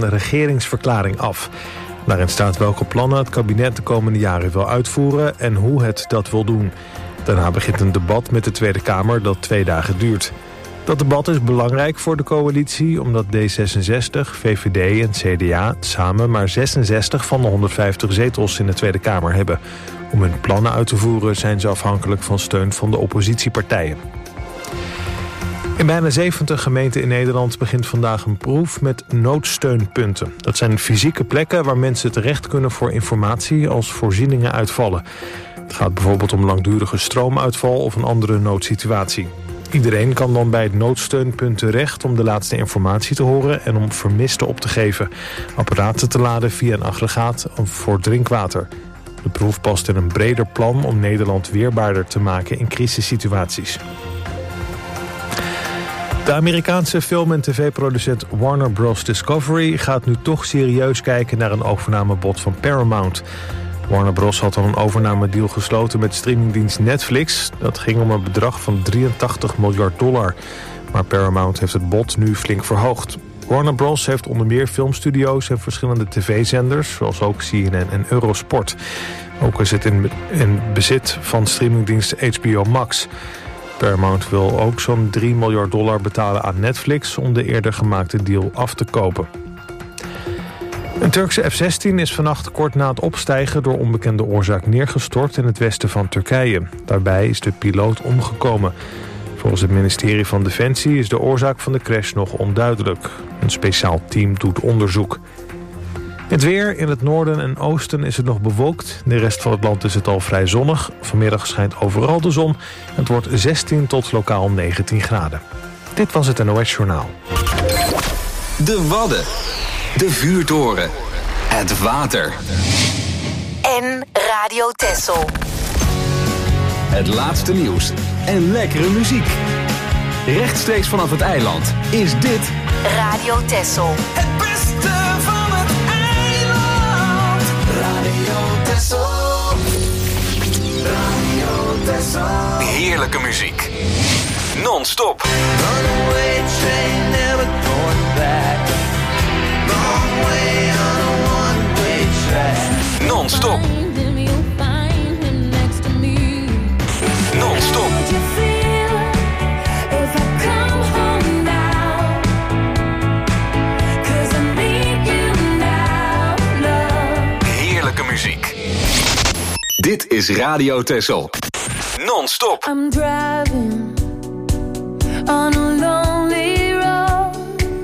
een regeringsverklaring af. Daarin staat welke plannen het kabinet de komende jaren wil uitvoeren en hoe het dat wil doen. Daarna begint een debat met de Tweede Kamer dat 2 dagen duurt. Dat debat is belangrijk voor de coalitie omdat D66, VVD en CDA samen maar 66 van de 150 zetels in de Tweede Kamer hebben. Om hun plannen uit te voeren zijn ze afhankelijk van steun van de oppositiepartijen. In bijna 70 gemeenten in Nederland begint vandaag een proef met noodsteunpunten. Dat zijn fysieke plekken waar mensen terecht kunnen voor informatie als voorzieningen uitvallen. Het gaat bijvoorbeeld om langdurige stroomuitval of een andere noodsituatie. Iedereen kan dan bij het noodsteunpunt terecht om de laatste informatie te horen en om vermisten op te geven. Apparaten te laden via een aggregaat voor drinkwater. De proef past in een breder plan om Nederland weerbaarder te maken in crisissituaties. De Amerikaanse film- en tv-producent Warner Bros. Discovery gaat nu toch serieus kijken naar een overnamebod van Paramount. Warner Bros. Had al een overnamedeal gesloten met streamingdienst Netflix. Dat ging om een bedrag van $83 miljard. Maar Paramount heeft het bod nu flink verhoogd. Warner Bros. Heeft onder meer filmstudio's en verschillende tv-zenders, zoals ook CNN en Eurosport. Ook is het in bezit van streamingdienst HBO Max. Paramount wil ook zo'n $3 miljard betalen aan Netflix om de eerder gemaakte deal af te kopen. Een Turkse F-16 is vannacht kort na het opstijgen door onbekende oorzaak neergestort in het westen van Turkije. Daarbij is de piloot omgekomen. Volgens het ministerie van Defensie is de oorzaak van de crash nog onduidelijk. Een speciaal team doet onderzoek. Het weer: in het noorden en oosten is het nog bewolkt. In de rest van het land is het al vrij zonnig. Vanmiddag schijnt overal de zon. Het wordt 16 tot lokaal 19 graden. Dit was het NOS Journaal. De Wadden. De vuurtoren. Het water. En Radio Texel. Het laatste nieuws en lekkere muziek. Rechtstreeks vanaf het eiland is dit Radio Texel. Het beste van het eiland. Radio Texel. Radio Texel. heerlijke muziek. Non-stop. Runaway train never going back. Long way on a one-way track. Non-stop. Non-stop. Heerlijke muziek. Dit is Radio Texel. Non-stop. I'm driving on a lonely road.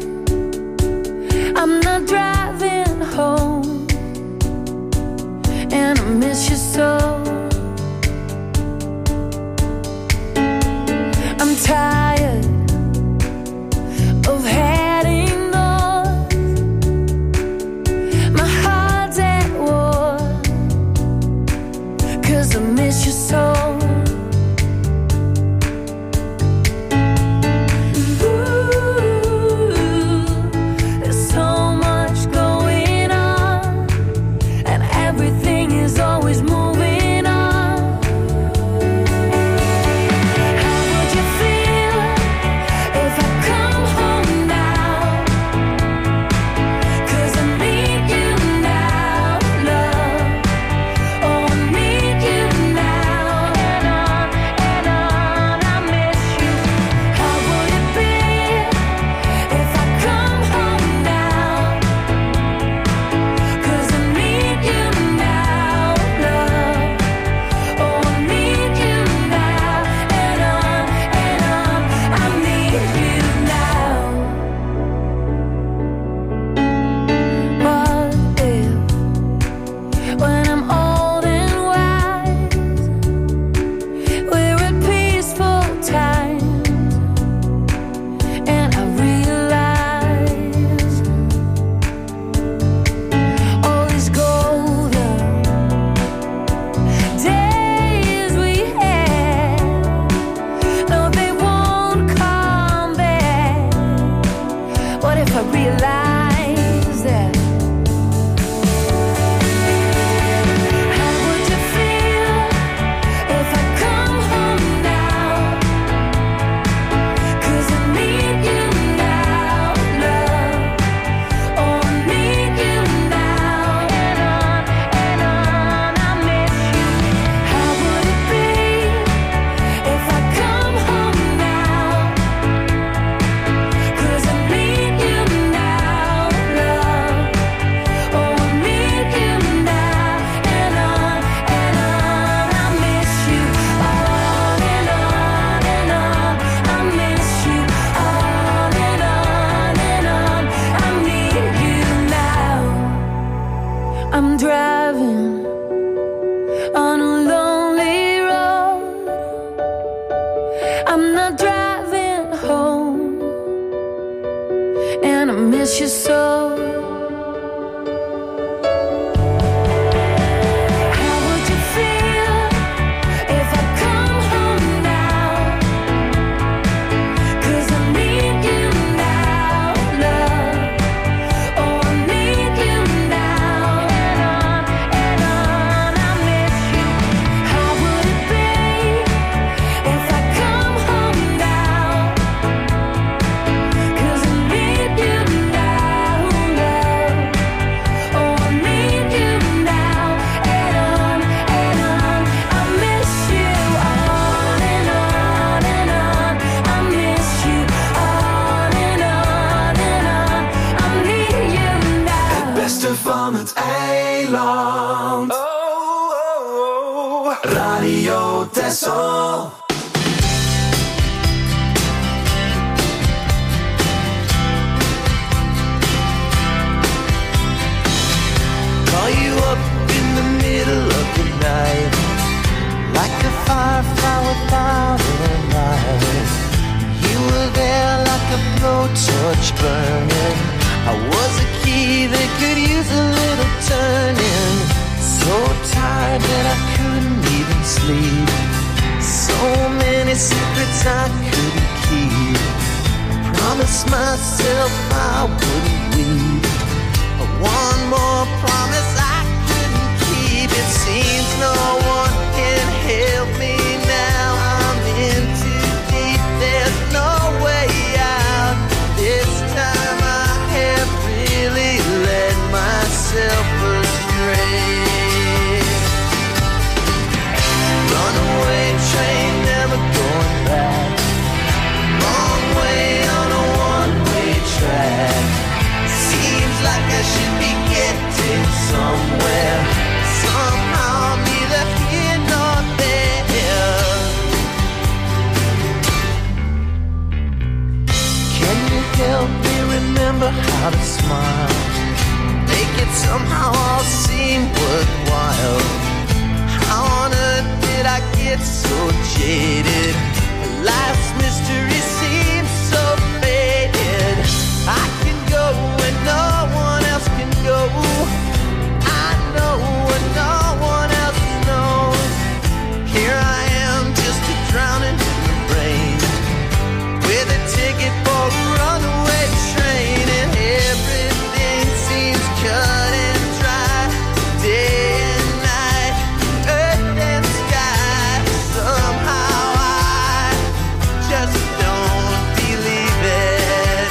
I'm not driving home, and I miss you so. I'm tired of heading north. My heart's at war, 'cause I miss you so. beste van het eiland. Oh, oh, oh. Radio Texel. Call you up in the middle of the night, like a firefly without a light. You were there like a blowtorch burning. I was a key that could use a little turning. So tired that I couldn't even sleep. So many secrets I couldn't keep. I promised myself I wouldn't weep. One more promise I couldn't keep. It seems no one can help me now. I'm in too deep, there's no way out. This time I have really led myself astray. Runaway train, never going back. Long way on a one-way track. Seems like I should be getting somewhere. Somehow neither here nor there. Can you help me remember how to smile? Make it somehow all seem worthwhile. How on earth did I get so jaded? Life's mystery seems so faded. I can go when no one else can go. I know when no one else knows. Here I am, just a drowning in the rain, with a ticket for a runaway train, and everything seems cut and dry. Day and night, earth and sky. Somehow I just don't believe it.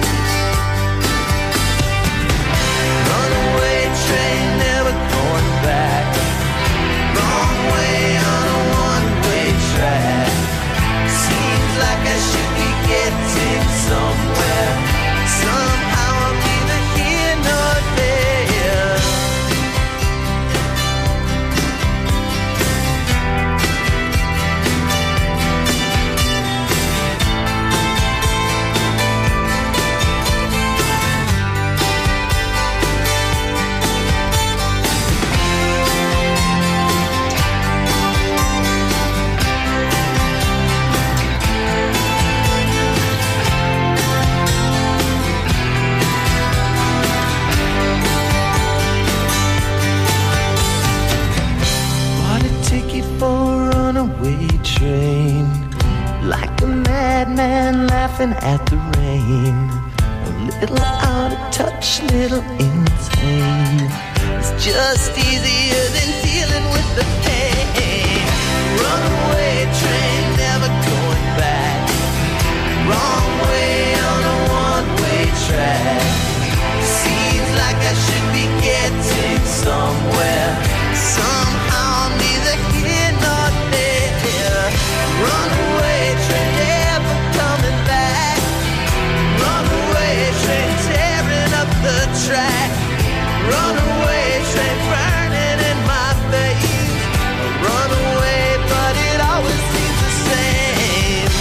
Runaway train, never going back. Wrong way on a one-way track. Seems like I should be getting somewhere. Somehow I'm neither here nor there. Bought a ticket for a runaway train, like a madman laughing at the rain. A little out of touch, little insane. It's just easier than dealing with the pain. Runaway train, never going back. Wrong way on a one-way track. Seems like I should be getting somewhere. Somehow neither here nor there. Runaway train, never coming back. Runaway train, tearing up the track. Runaway train, burning in my veins. A runaway, but it always seems the same.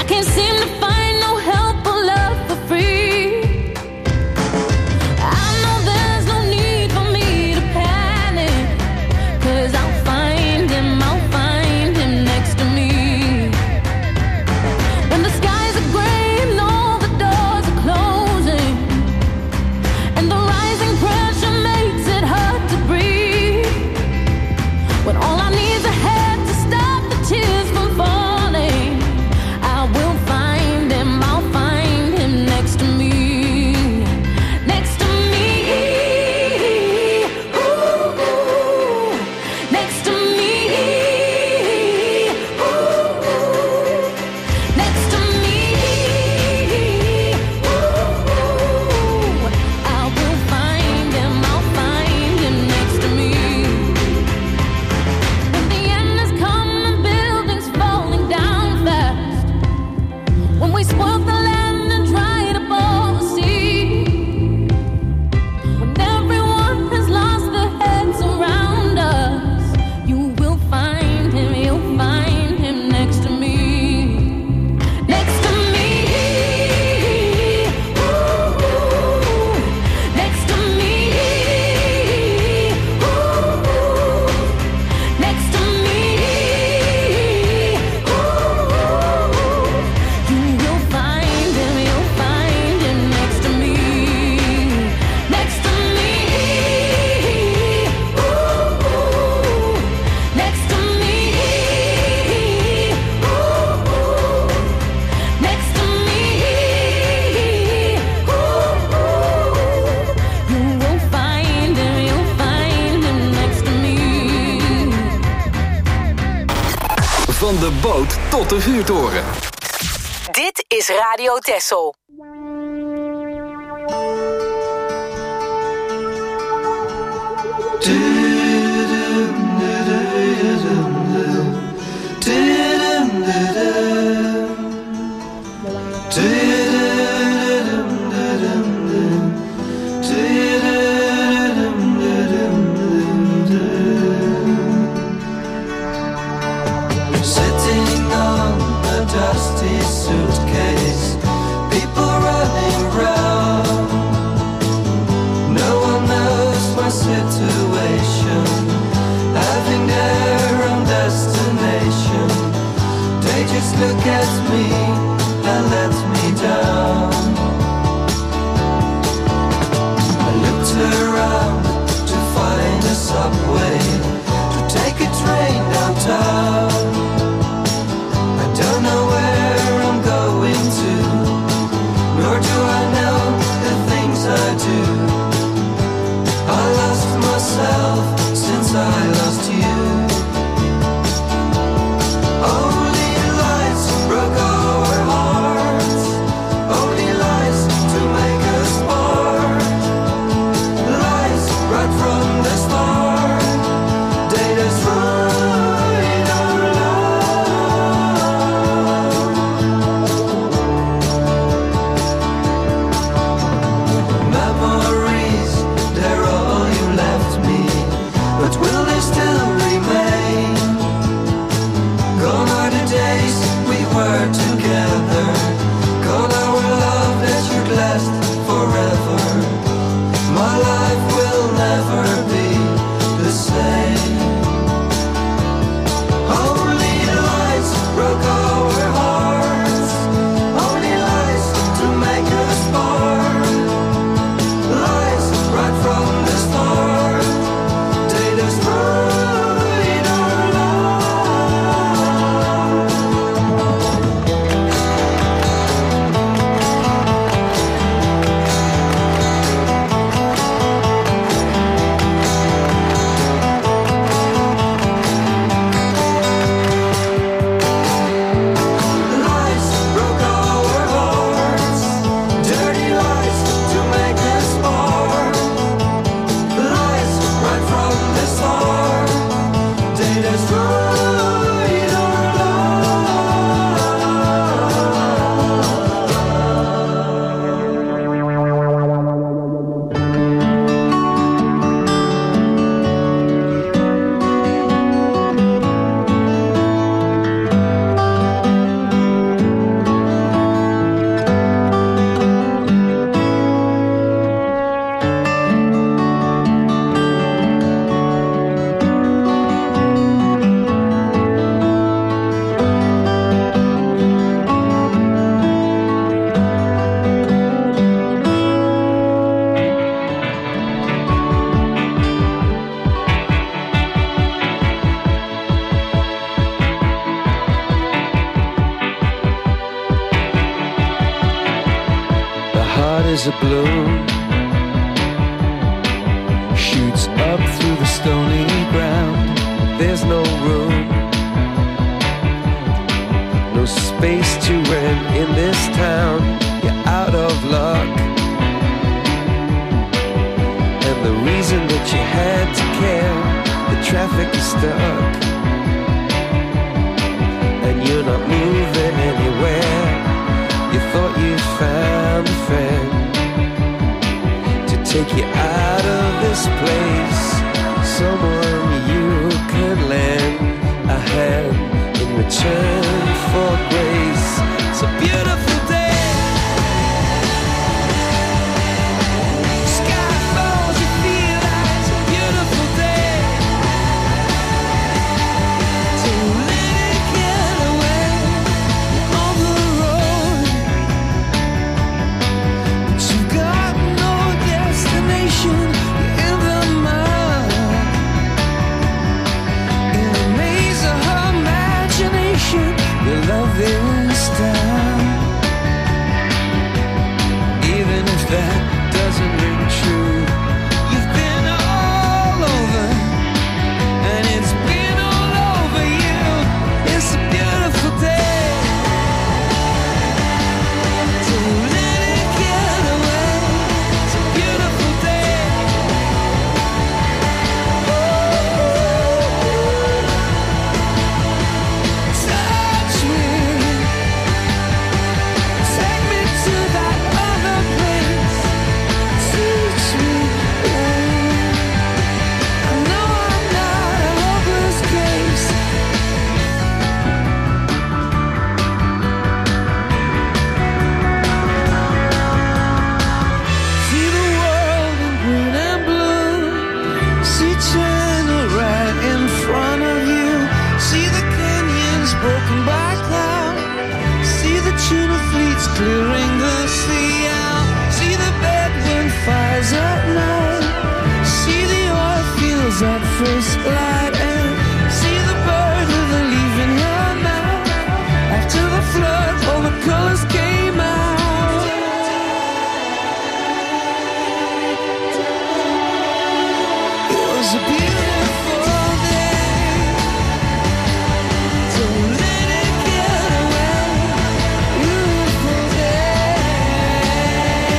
can't seem to find no help or love for free. I know there's no need for me to panic, 'cause I'll find him next to me. When the skies are gray and all the doors are closing, and the rising pressure makes it hard to breathe, when all I need is a hand to stop the tears from falling, I will find him, I'll find him next to me. Next to me. Ooh, next to me. Ooh, next to me. Ooh, I will find him, I'll find him next to me. When the end has come and buildings falling down fast, when we spoil the land and dried up all the sea, when everyone has lost their heads around us, you will find him, you'll find him next to me. Next to me. Ooh, next to me. Ooh, next to me. Ooh, you will find him, you'll find him next to me. Next to me. Ooh, next to me. Ooh, next to me. Ooh, you will find him, you'll find him next to me. Van de boot tot de vuurtoren. Dit is Radio Texel. Sitting on a dusty suitcase, people running round. No one knows my situation, having their own destination. They just look at me and let me down. I looked around to find a subway, to take a train downtown. I don't know where I'm going to, nor do I know the things I do. I lost myself since I lost you. Only lights broke our as a bloom shoots up through the stony ground. There's no room, no space to rent in this town. You're out of luck, and the reason that you had to care, the traffic is stuck, and you're not moving anywhere. You thought you found a friend to take you out of this place, someone you can lend a hand in return for grace. It's a beautiful day. Sky falls, you feel like it's a beautiful day. So let it get away on the road, but you've got no destination. You're in the mud, in a maze of her imagination. Your love is down, even if that doesn't ring true. You've been all over, and it's been all over you. It's a beautiful day. So let it get away. It's a beautiful day. Touch me, take me to that other place. Teach me, I know I'm not a hopeless case. See the world in green and blue. See China right in front of you. See the canyons broken by cloud. See the tuna fleets clearing the sea out. See the bedroom fires at night. See the oil fields at first light. And see the bird with a leaf in her mouth. After the flood, all the colors came out. It was a beautiful day. So let it get away. Beautiful day.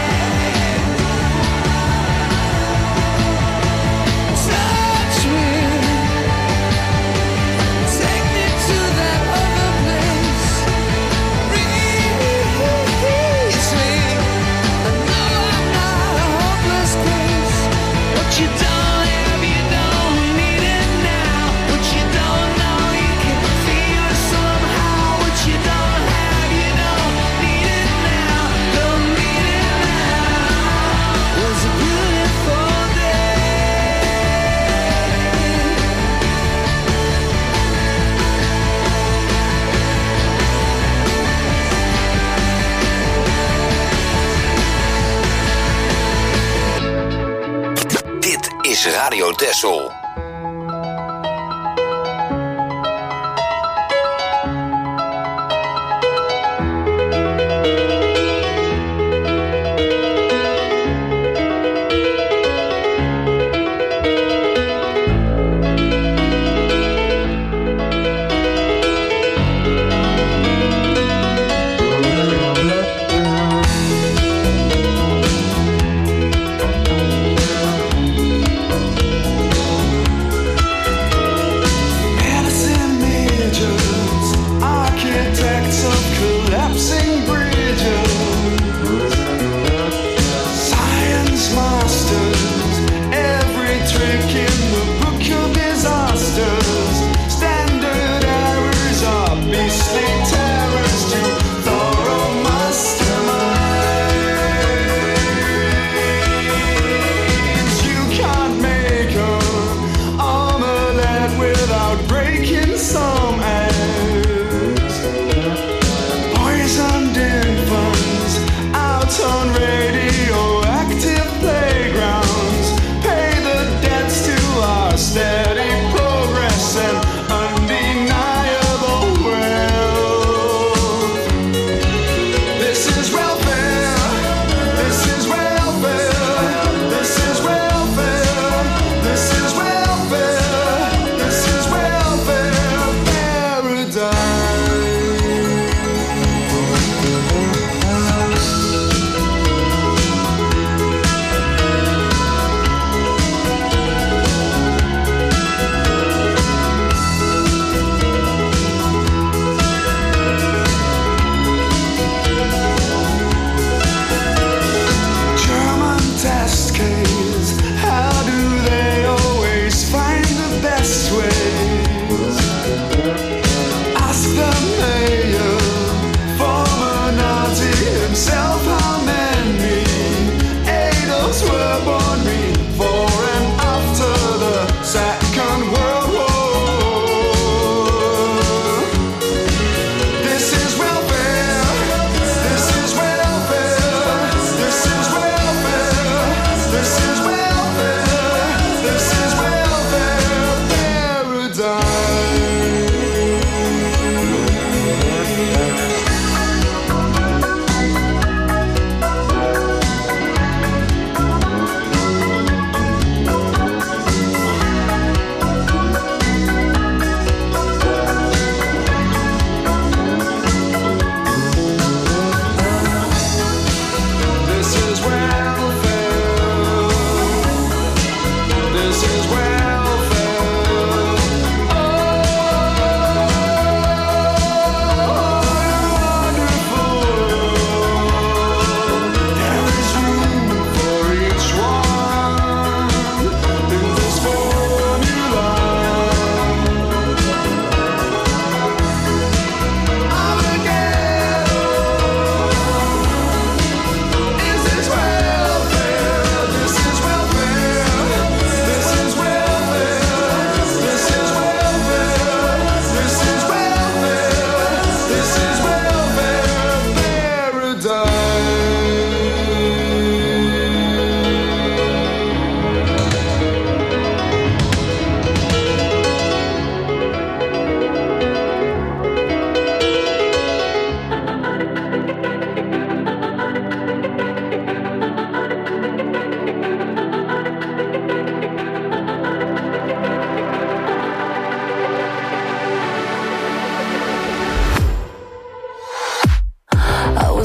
Touch me, take me to that other place. Release me. I know I'm not a hopeless case. What you don't have, you don't need it now. What you don't know, you can feel it somehow. What you don't have, you don't need it now. Don't need it now. It was a beautiful day. Dit is Radio Texel.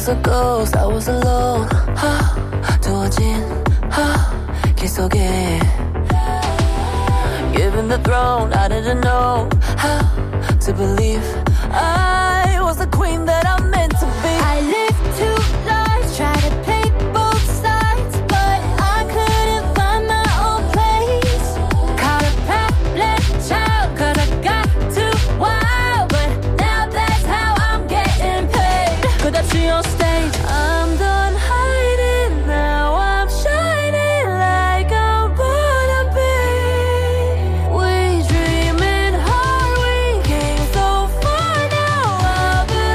was a ghost, I was alone. 두어진 길 속에 given the throne, I didn't know how to believe I was the queen that I'm meant to be. I lived two lives, tried to play both sides, but I couldn't find my own place. Caught a problem child, cause I got too wild, but now that's how I'm getting paid. Could I see on stage? I'm done hiding, now I'm shining like I'm born to be. We dreaming hard, we came so far, now I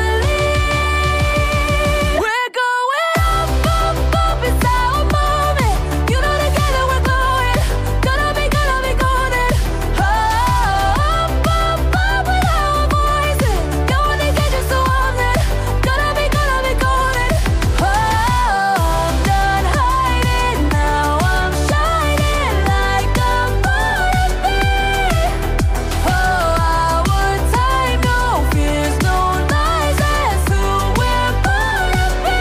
believe. We're going up, up, up, it's our moment. You know together we're glowing, gonna be golden. Up, up, up with our voices, going to get you so warm then, gonna be golden. Oh, I'm done hiding, now I'm shining like I'm born to be. Oh, our time, no fears, no lies, that's who we're born to be.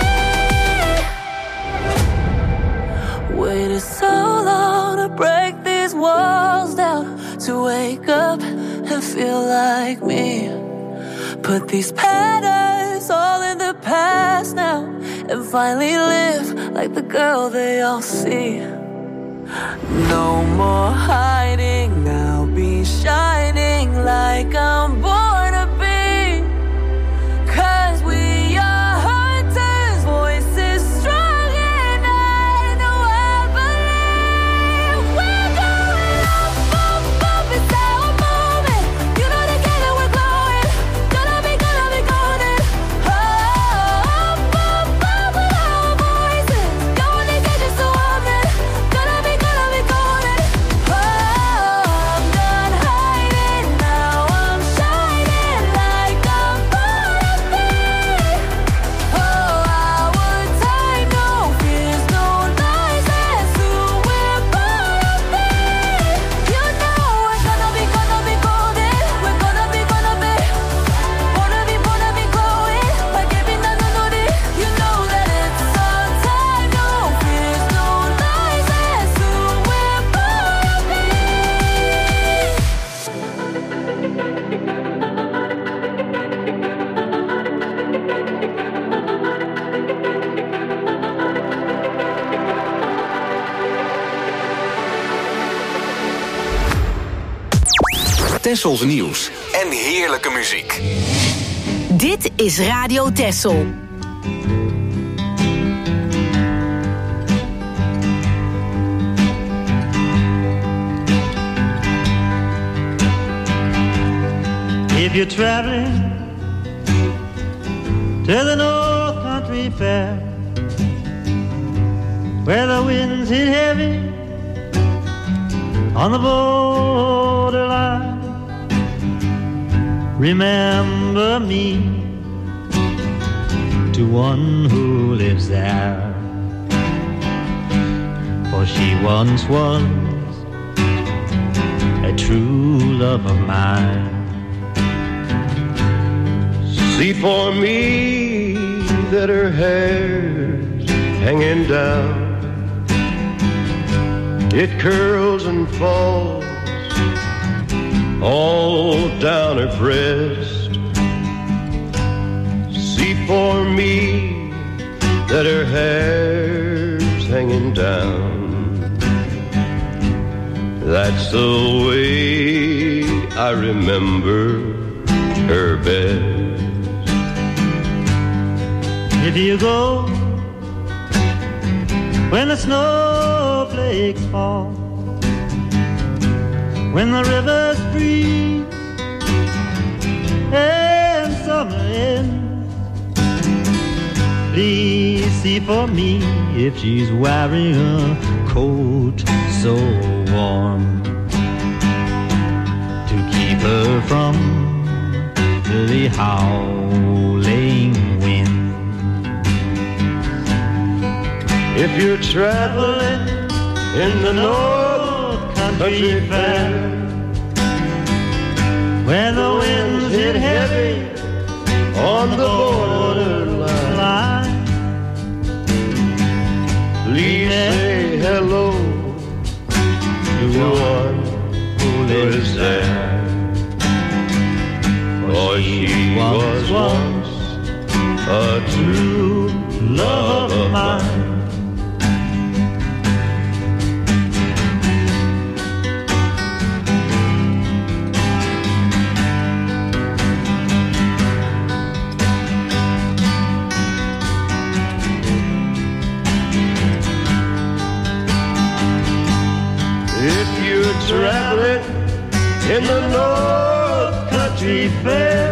Waited so long to break these walls down, to wake up and feel like me. Put these patterns all in the past now, and finally live like the girl they all see. No more hiding, I'll be shining like I'm born to be. 'Cause we are hunters, voices strong, and I know I believe. We're going up, up, up, it's our moment. You know together we're glowing, gonna be golden. Oh, up, up, up with our voices, going to get you so warm then, gonna be golden. Oh, I'm done hiding, now I'm shining like I'm born to be. Oh, our time, no fears, no lies, that's who we're born to be. You know we're gonna be golden, we're gonna be glowing, like every night I know that. You know that it's our time, no fears, no lies, that's who we're born to be. Tessels nieuws en heerlijke muziek. Dit is Radio Tessel. If you're traveling to the North Country Fair, where the winds hit heavy on the borderline, remember me to one who lives there, for she once was a true love of mine. See for me that her hair's hanging down, it curls and falls all down her breast. See for me that her hair's hanging down, that's the way I remember her best. If you go when the snowflakes fall, when the rivers freeze and summer ends, please see for me if she's wearing a coat so warm to keep her from the howling wind. If you're traveling in the North Country Fair, where the winds hit heavy on the borderline, she was once a true love of mine. Traveling in the North Country Fair,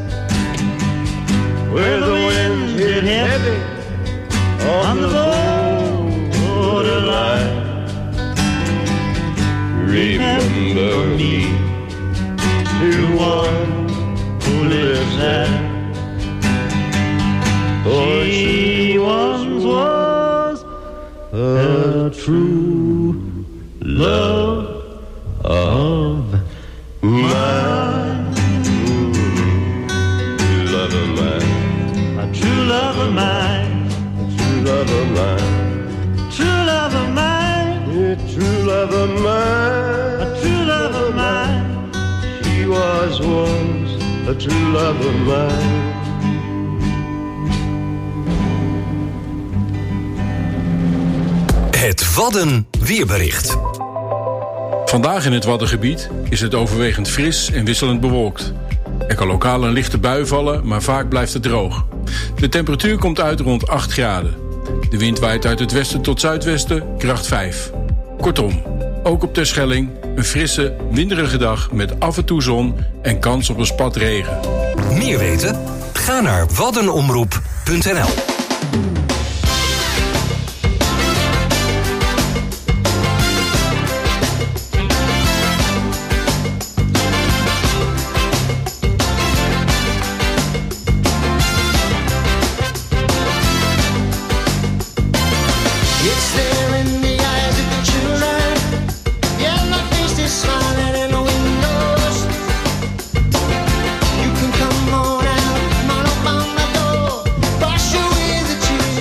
where the winds hit heavy on the borderline. Remember me to one who lives there, for she once was a true love of mine. Love of mine. A true love of mine. True love of mine. True love of mine. True love of mine. A true love of mine. She was once a true love of mine. Het Wadden weerbericht. Vandaag in het Waddengebied is het overwegend fris en wisselend bewolkt. Er kan lokaal een lichte bui vallen, maar vaak blijft het droog. De temperatuur komt uit rond 8 graden. De wind waait uit het westen tot zuidwesten, kracht 5. Kortom, ook op Terschelling een frisse, winderige dag met af en toe zon en kans op een spat regen. Meer weten? Ga naar waddenomroep.nl. You can come on out, man up on my door, wash away the tears.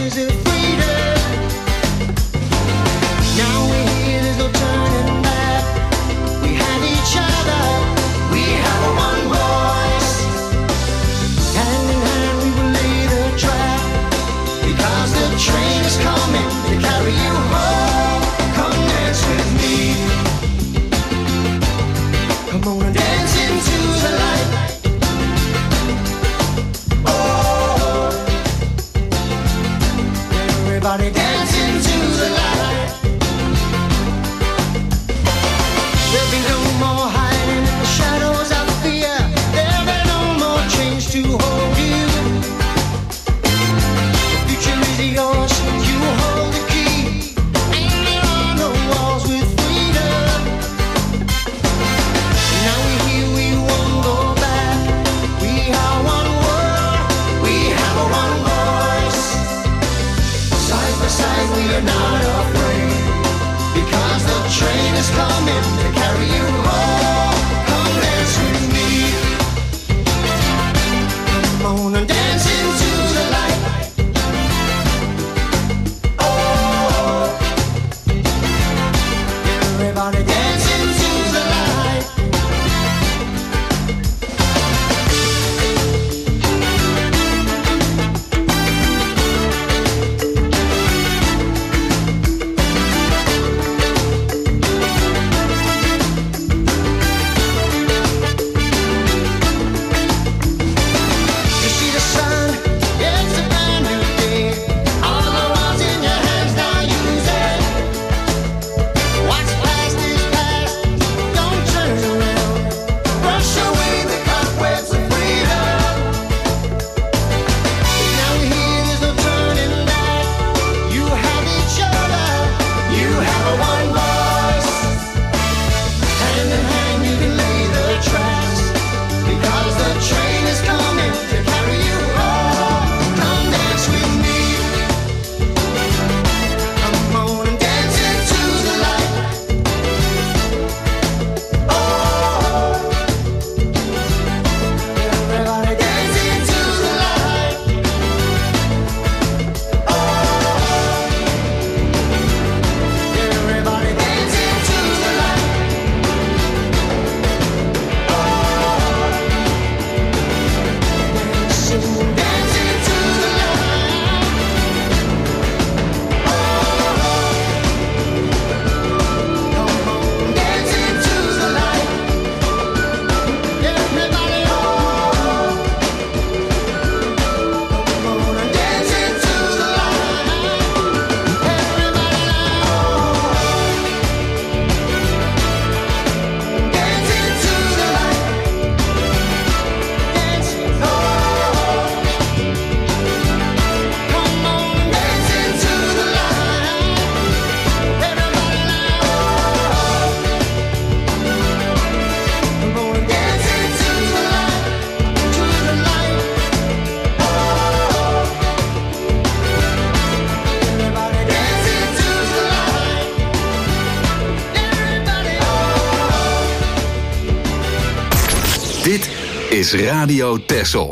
is Radio Texel.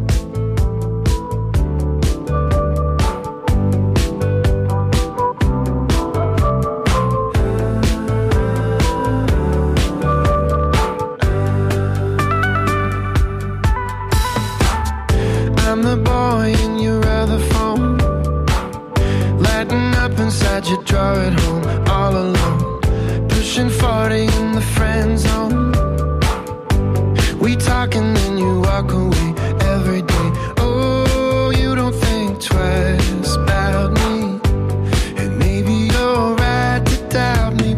I'm the boy in your other phone, lighting up inside your drawer at home, all alone, pushing 40 in the friend zone. We talk and then you walk away every day. Oh, you don't think twice about me, and maybe you're right to doubt me,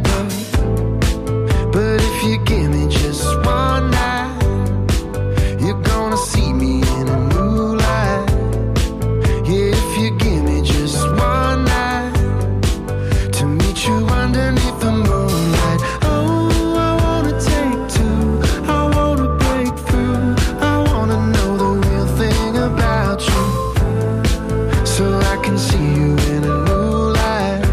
but if you give me just one night, you're gonna see me in a new light. Yeah, if you give me just one night to meet you underneath the moonlight. Oh, I wanna take two, I wanna break through, I wanna know the real thing about you, so I can see you in a new light.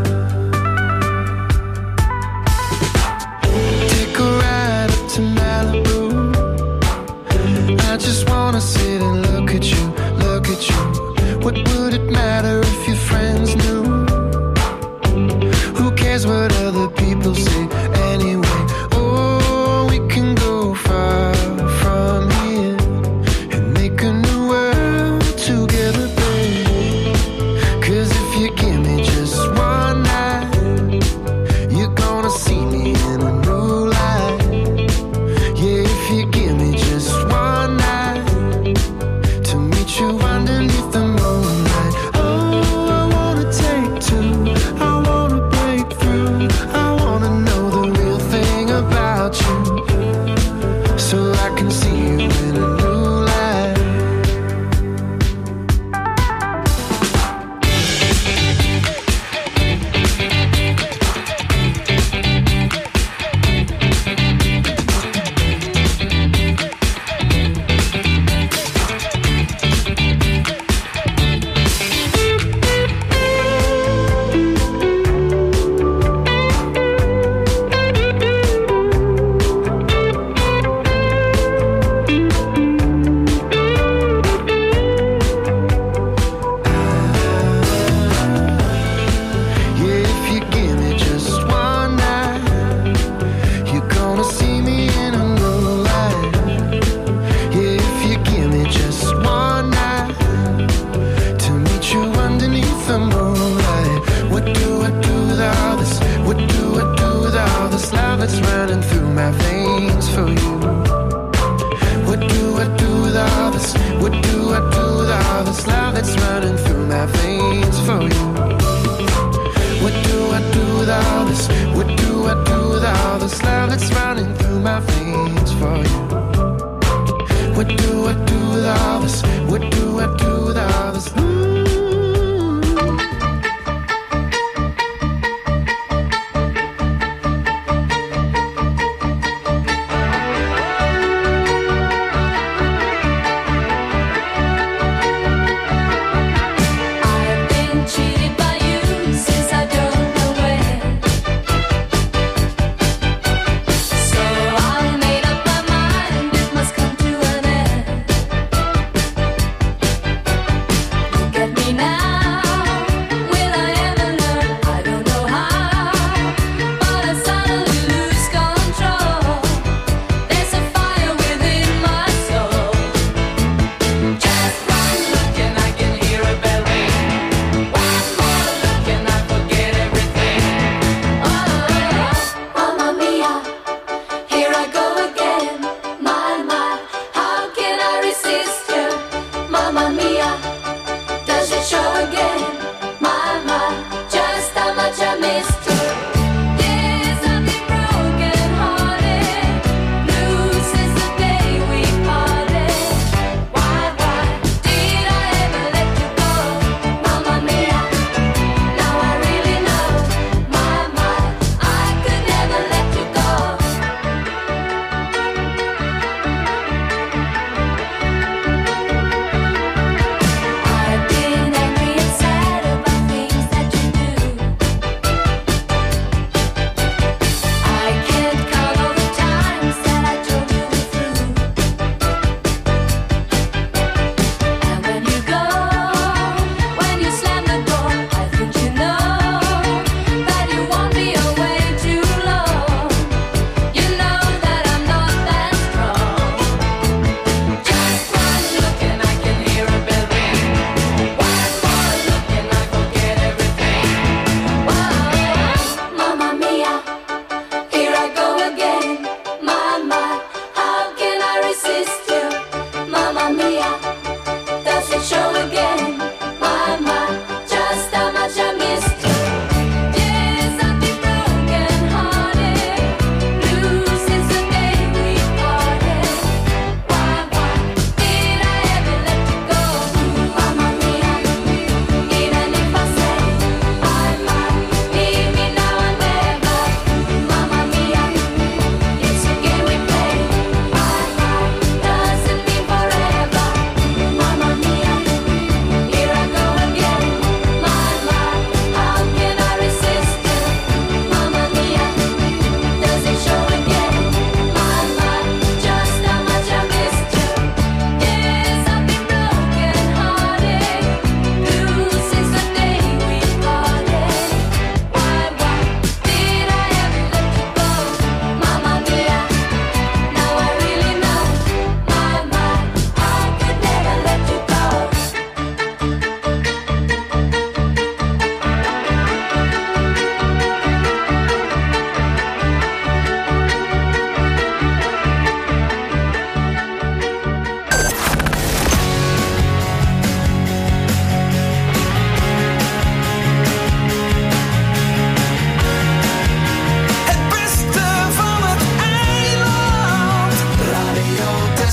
Take a ride up to Malibu, I just wanna sit and look at you, look at you. What would it matter if your friends knew? Who cares what other people say anyway? Oh, we can go far from here and make a new world together, babe. 'Cause if you give me just one night, you're gonna see me in a new light. Yeah, if you give me just one night to meet you underneath the moonlight. Oh, I wanna take two, I wanna break through, I wanna know the real thing about you, so I can see you in a new light. Yeah, if you give me just one night, you're gonna see me in a new light. Yeah, if you give me just one night to meet you underneath the moonlight. What do I do with all this? What do I do with all this love that's running through my veins for you? What do I do with all this? What do I do with all this love that's running through my veins for you? What do I do with all this? What do I do with all this love that's running through my veins for you? What do I do with all this? What do I do with all this? I've been cheated by you since I don't know when. So I made up my mind, it must come to an end.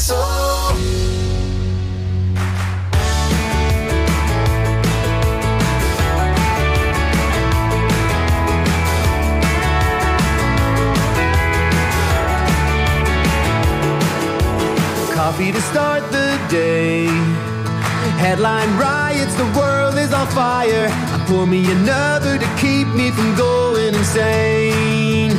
Texel. Coffee to start the day. Headline riots, the world is on fire. I pour me another to keep me from going insane.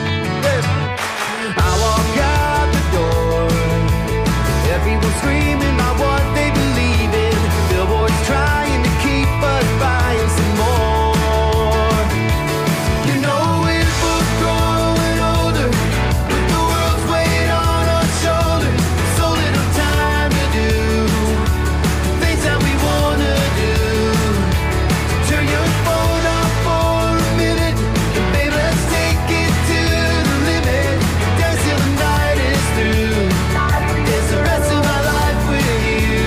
I walk out the door. Everyone screaming about what they believe in. Billboards trying to keep us buying some more. You know we're both growing older, with the world's weight on our shoulders. So little time to do things that we wanna do. Turn your phone off for a minute, and babe, let's take it to the limit. Dance till the night is through. It's the rest of my life with you.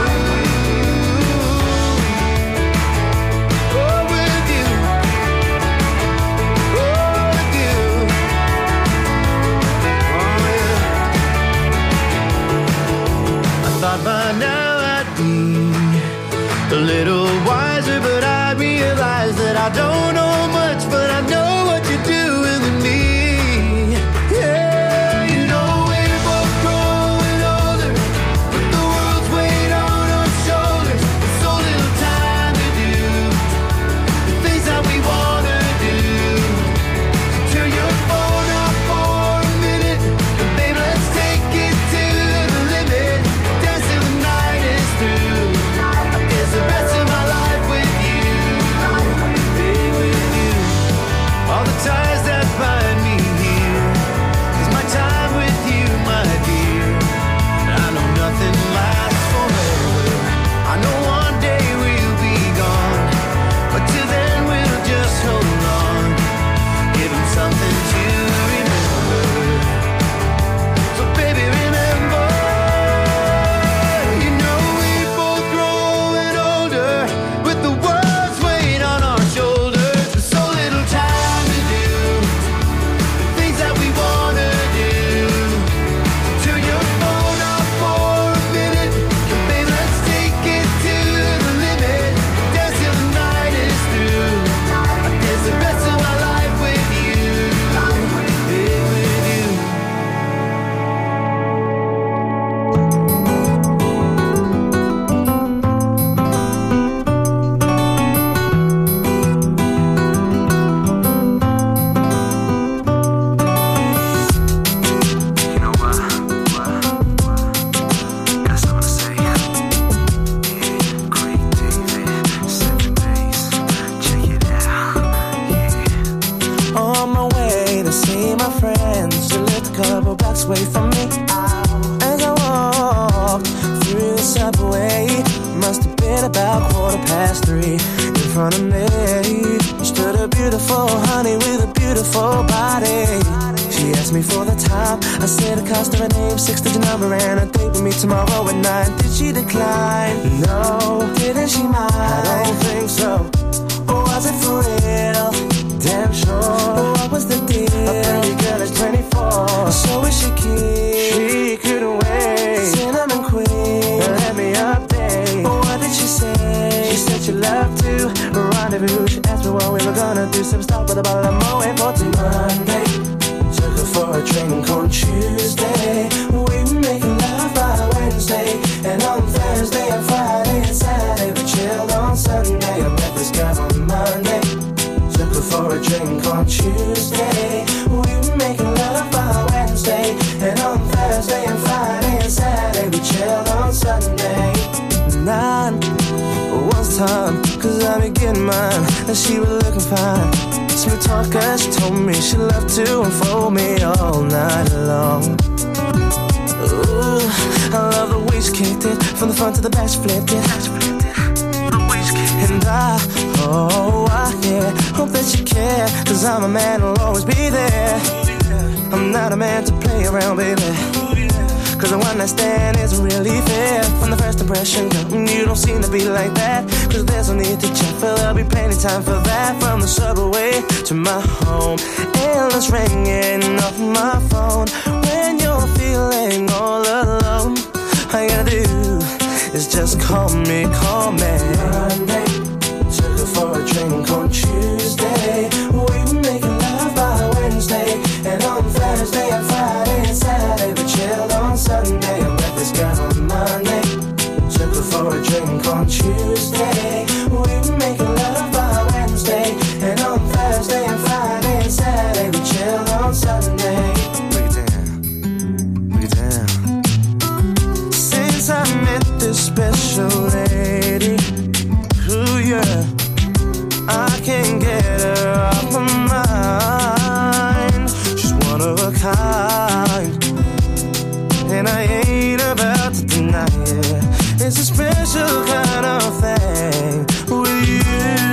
Oh, with you. Oh, with you. Oh, yeah. I thought by now I'd be a little wiser, but I realize that I don't know much, but I know what you're doing to me. Yeah, you know we're both growing older, with the world's weight on our shoulders. There's so little time to do the things that we wanna do. Turn your phone off for a minute, and babe, let's take it to the limit. Dance till the night is through. It's the rest of my life with you. Be with you. All the ties that bind me here is my time with you, my dear. I know nothing lasts forever. I know one day we'll be gone, but till then we'll just hold on. Give him something to remember. So baby, remember, you know we're both growing older, with the world's weight on our shoulders. There's so little time to do the things that we wanna do. Turn your phone off for a minute, and babe, let's take it to the limit. Dance till the night is through. Dance the rest of my life with you. Be with you. You know what? Got something to say. Yeah, Great David, 7 days. Check it out. Yeah. On my way to see my friends, she lived a couple blocks away from me. As I walked through the subway, must have been about 3:15. In front of me stood a beautiful honey with a beautiful body. She asked me for the time. I said the cost of her name, 6-digit number, and a date with me tomorrow at 9. Did she decline? No. Didn't she mind? I don't think so. Or was it for real? Damn sure. What was the deal? A pretty girl is 24, so is she cute? She couldn't wait. Cinnamon queen, let me update. What did she say? She said she loved to rendezvous. She asked me what we were gonna do. Some stop with a bottle of Moet for Monday. Took her for a drink on Tuesday. We were making love by Wednesday, and on Thursday and Friday and Saturday we chilled on Sunday. I met this girl on Monday. Took her for a drink on Tuesday. We were making love by Wednesday, and on Thursday and Friday and Saturday we chilled on Sunday. 9 was time, 'cause I be getting mine, and she was looking fine. Smooth talker, she told me she loved to unfold me all night long. Ooh, I love the way she kicked it, from the front to the back she flipped it. And yeah, hope that you care, 'cause I'm a man who'll always be there. I'm not a man to play around, baby, 'cause a one night stand isn't really fair. From the first impression, girl, you don't seem to be like that. 'Cause there's no need to check, for there'll be plenty time for that. From the subway to my home, endless ringing off my phone. When you're feeling all alone, is just call me. Monday, took her for a drink on Tuesday. We were making love by Wednesday, and on Thursday and Friday and Saturday we chilled on Sunday. I met this girl on Monday, took her for a drink on Tuesday. We were making love by Wednesday, and on Thursday and Friday and Saturday we chilled on Sunday. Break it down. Since I met this special lady, ooh yeah, I can't get her off my mind. She's one of a kind, and I ain't about to deny it. It's a special kind of thing with you.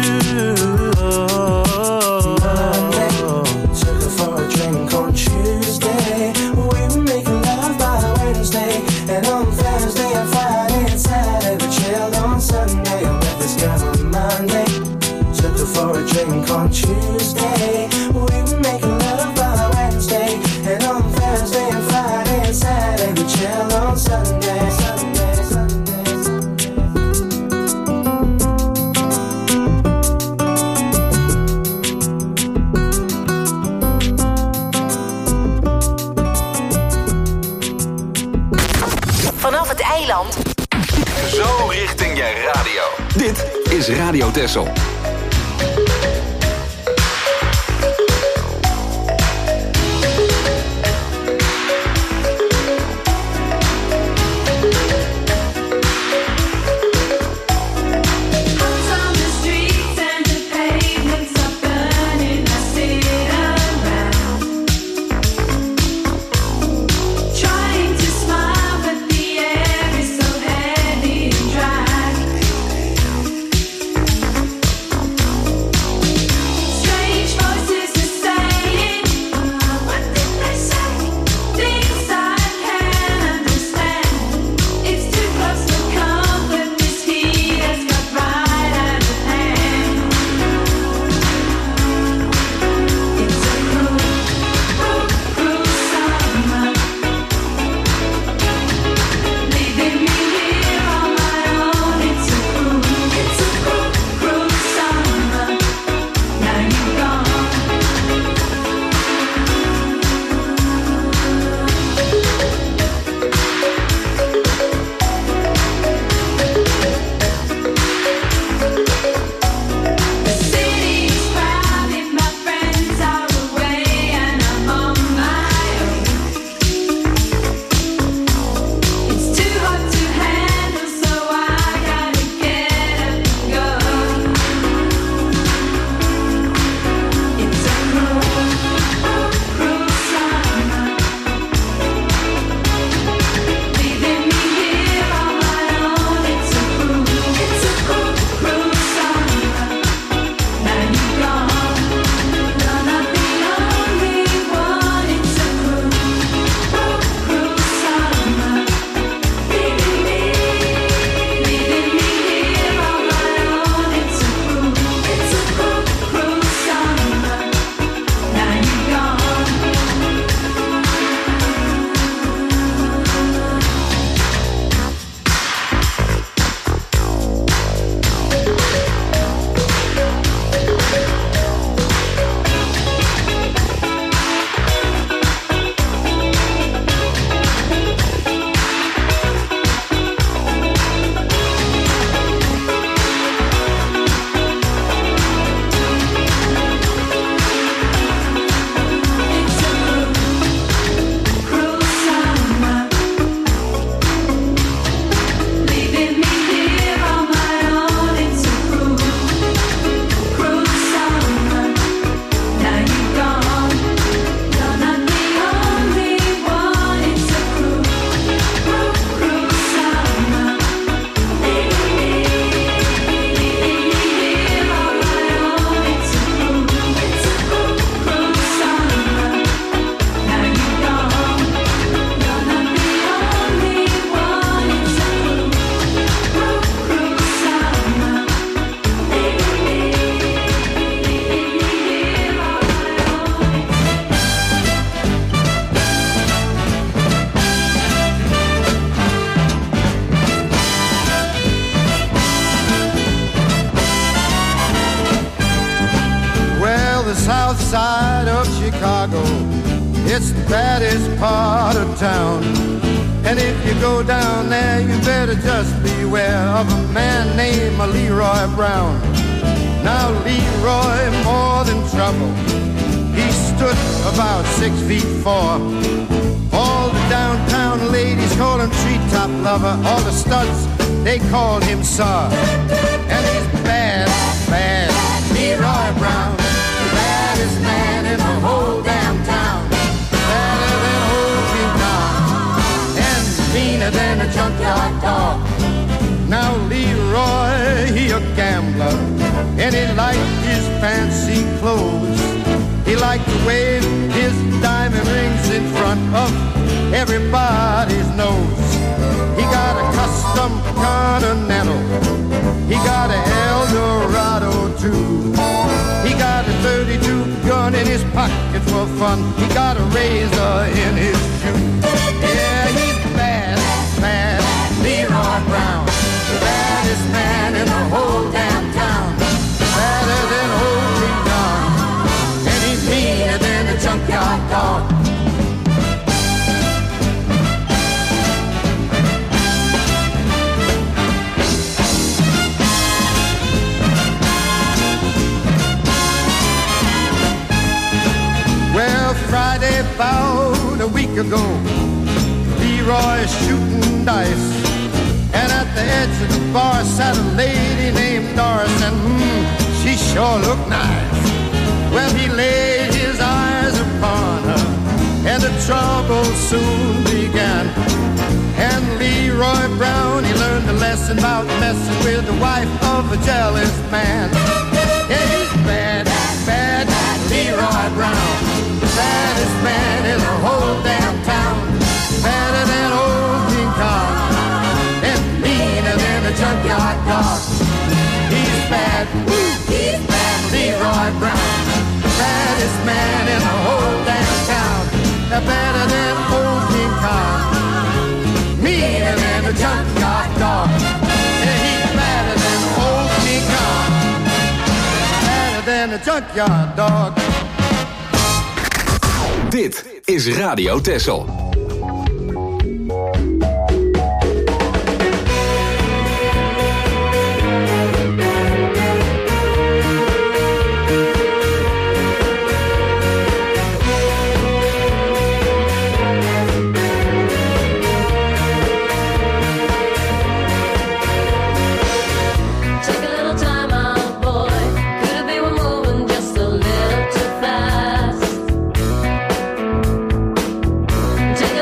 Monday, took her for a drink on Tuesday. We were making love by Wednesday, and on Thursday and Friday and Saturday we chilled on Sunday. I met this girl on Monday, took her for a drink on Tuesday. We were making love by Wednesday, and on Thursday and Friday and Saturday we chilled on Sunday. Vanaf het eiland. Zo richting je radio. Dit is Radio Texel. side of Chicago. It's the baddest part of town. And if you go down there, you better just beware of a man named Leroy Brown. Now Leroy, more than trouble, he stood about 6'4". All the downtown ladies call him treetop lover. All the studs, they called him Sir. And he's bad, bad, Leroy Brown, the baddest man in the whole damn town. Better than old King Kong, and meaner than a junkyard dog. Now Leroy, he a gambler, and he liked his fancy clothes. He liked to wave his diamond rings in front of everybody's nose. He got a custom Continental, he got an Eldorado too. He got a 32 gun in his pocket for fun. He got a razor in his shoe. Yeah, he's bad, bad, Leroy Brown, the baddest man in the whole damn town. Badder than old King Kong, and he's meaner than a junkyard dog. Well, Friday about a week ago, Leroy's shooting dice, and at the edge of the bar sat a lady named Doris, and she sure looked nice. Well, he laid his eyes upon her, and the trouble soon began. And Leroy Brown, he learned a lesson about messing with the wife of a jealous man. Yeah, he's bad, bad, Leroy Brown, the baddest man in the whole damn town. Better than old King Kong, and meaner than a junkyard dog. He's bad, he's bad, Leroy Brown, the baddest man in the whole damn town. Better than old King Kong, meaner than a junkyard dog. Yeah, he's better than old King Kong, better than a junkyard dog. Dit is Radio Texel. Take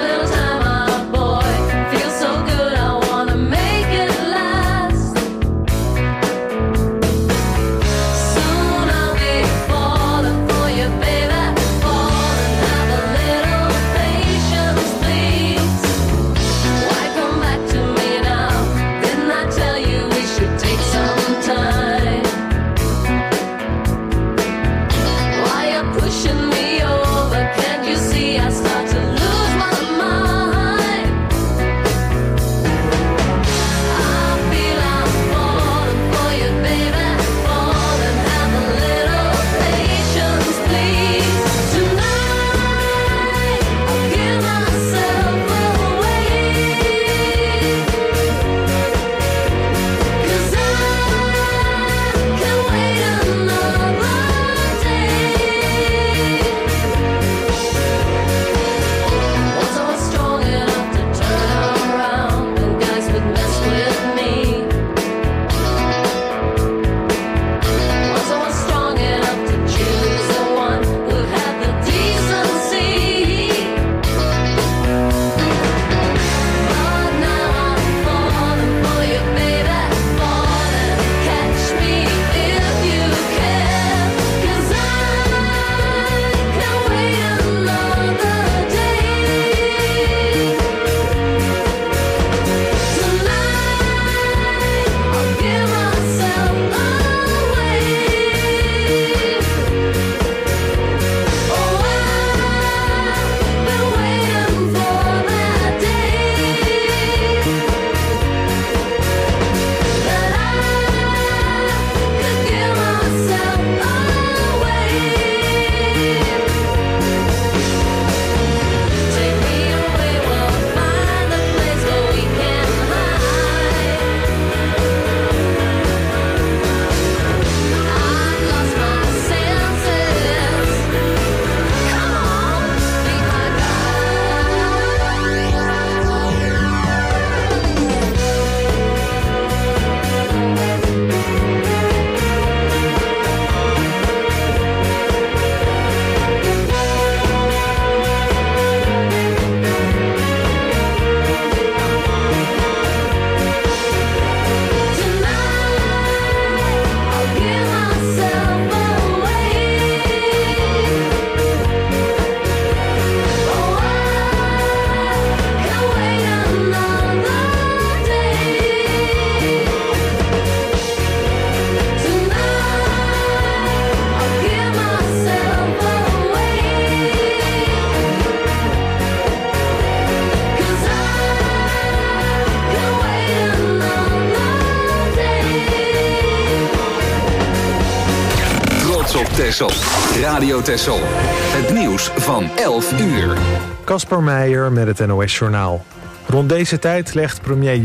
Texel. Radio Texel. Het nieuws van 11 uur. Kasper Meijer met het NOS Journaal. Rond deze tijd legt premier